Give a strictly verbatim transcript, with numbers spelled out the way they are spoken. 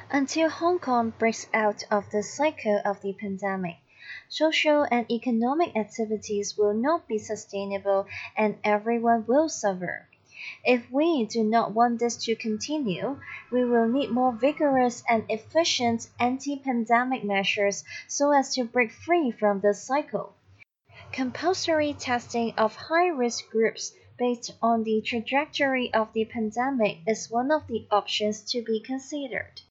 Until Hong Kong breaks out of the cycle of the pandemic, social and economic activities will not be sustainable and everyone will suffer. If we do not want this to continue, we will need more vigorous and efficient anti-pandemic measures so as to break free from this cycle. Compulsory testing of high-risk groups based on the trajectory of the pandemic is one of the options to be considered.